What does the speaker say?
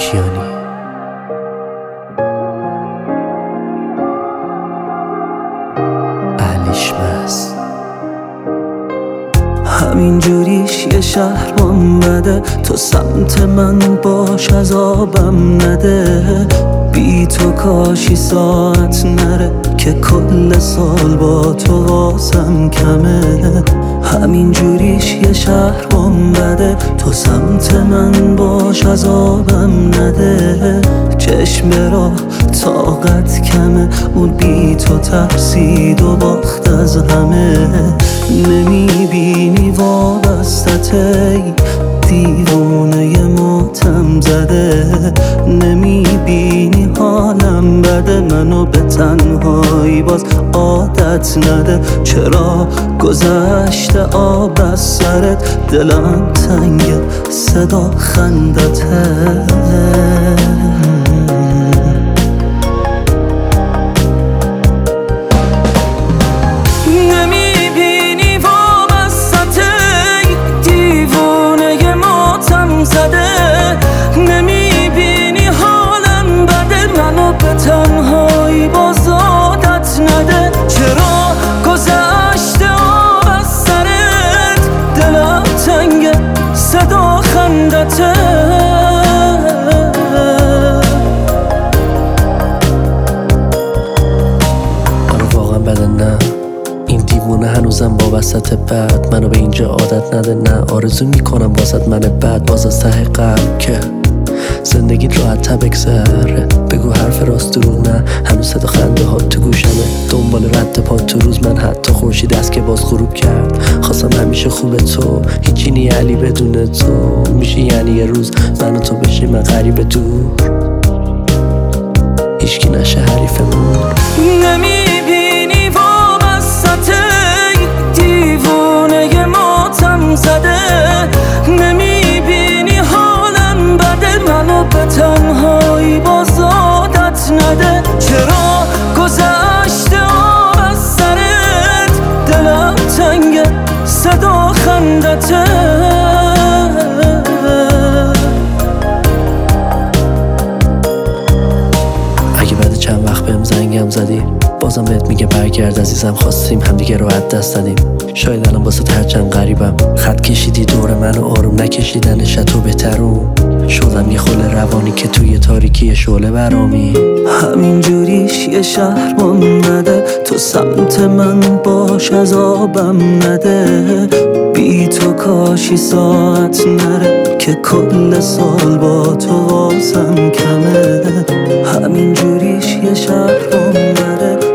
کیانی. اهلیشمس همین جوریش یه شهرم بده، تو سمت من باش عذابم نده. بی تو کاشی ساعت نره که کل سال با تو واسم کمه. همین جوریش یه شهرم بده، تو سمت من باش عذابم نده. چشم را طاقت کمه، اون بی تو ترسید و باخت از همه. نمیبینی وابستته دیوونه ماتم زده، نمیبینی حالم بده، منو به تنهایی باز عادت نده. چرا گذشته آب از سرت، دلم تنگه صدا خندته. نمیبینی حالم بده، منو به تنهایی باز عادت نده. چرا گذشته آب از سرت، دلم تنگه صدا خندته. آره واقعا بده، نه این دیوونه هنوزم وابستت. بعد منو به اینجا عادت نده، نه آرزو میکنم واسط من بعد باز از ته قلب که زندگی راحت بگذره. بگو حرف راست دروغ نه، هنوز صدا خنده ها تو گوشمه. دنبال رد پا تو روز من، حتی خورشید است که باز غروب کرد. خواستم همیشه خوبه تو، هیچی نی علی بدون تو. میشه یعنی یه روز من و تو بشیم غریب دور، هیچکی نشه حریفمون. نمیبینی وابسته دیوونه ماتم زده، نمیبینی حالم بده، منو به تنهایی باز عادت نده. چرا گذشته آب از سرت، دلم تنگه صدا خندته. اگه بعد چند وقت بهم زنگم زدی، بازم بهت میگه برگرد عزیزم. خواستیم همدیگه رو از دست دادیم، شاید الان واسه هرچند غریبم. خط کشیدی دور منو آروم نکشیدنش تو بهترون. شدم یه خل روانی که توی تاریکی شعله برامی. همین جوریش یه شهرم بده، تو سمت من باش عذابم نده. بی تو کاشی ساعت نره که کل سال با تو واسم کمه. همین جوریش یه شهرم بده،